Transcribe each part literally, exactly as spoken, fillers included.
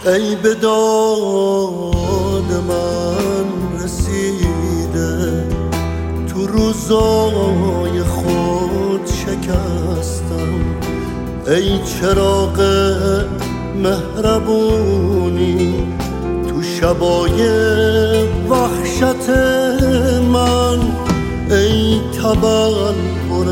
ای به داد من رسیده، تو روزای خود شکستم. ای چراغ مهربونی تو شبای وحشت من، ای تبلور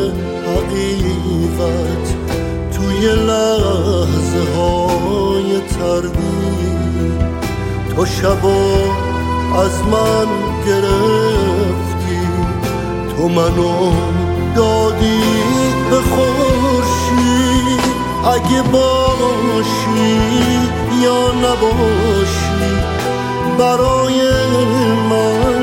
حقیقت توی لحظه های تردید. تو شبا از من گرفتی، تو منو دادی به خورشید. اگه باشی یا نباشی برای من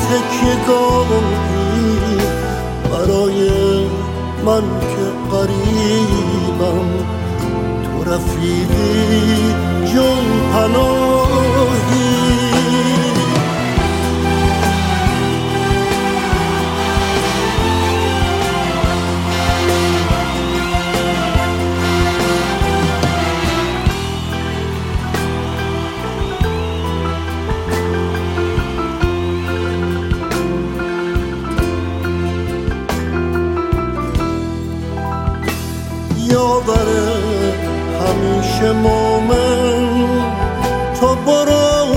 تکیه‌گاهی، برای من که قریبم تو رفیقی جون پناهی. یاوره همیشه مومن، تو برو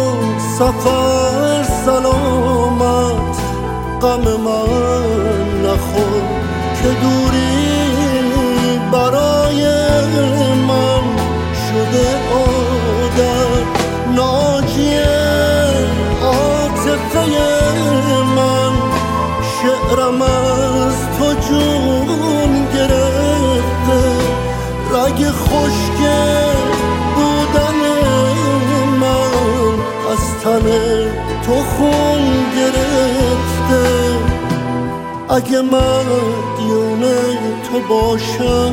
سفر سلامت. غم من نخور که دوری برای من شده عادت. ناجی عاطفه من، شعرم از تو جون گرفته. رگ خشک بودن من از تن تو خون گرفته. اگه مدیون تو باشم،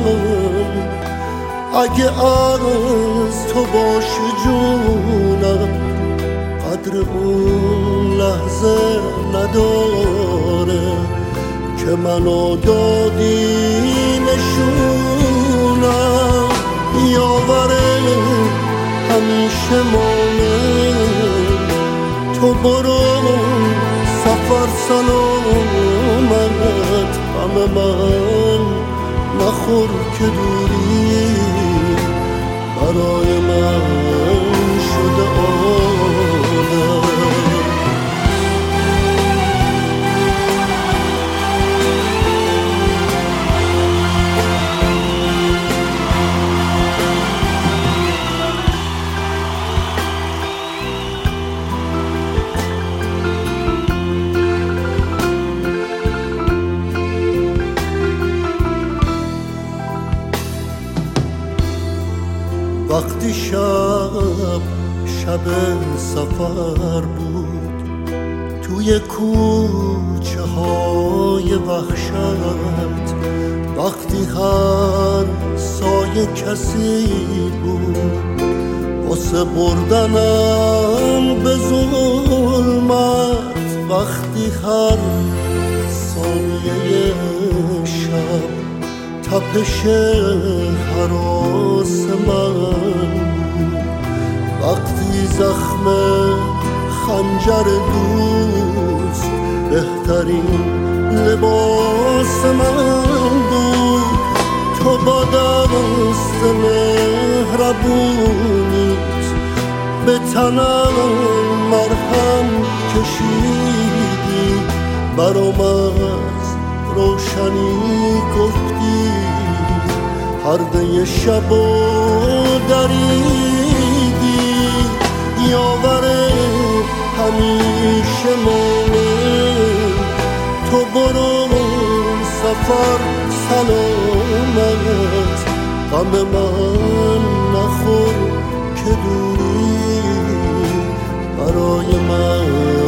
اگه از تو باشه جونم، قدر اون لحظه نداره که منو دادی نشونم. یاوره همیشه مومن، تو برو سفر سلامت. غم من نخور که دوری برای من شده عادت. وقتی شب شب سفر بود، توی کوچه های وحشت، وقتی هر سایه کسی بود واسه بردنم به ظلمت. وقتی هر ثانیه شب تپش هراس من بود، وقتی زخم خنجر دوست بهترین لباس من بود. تو با دست مهربونیت به تنم مرهم کشیدی، برام از روشنی گفتی، پرده شبو دریدی. یاوره همیشه مومن، تو برو سفر سلامت. غم من نخور که دوری برای من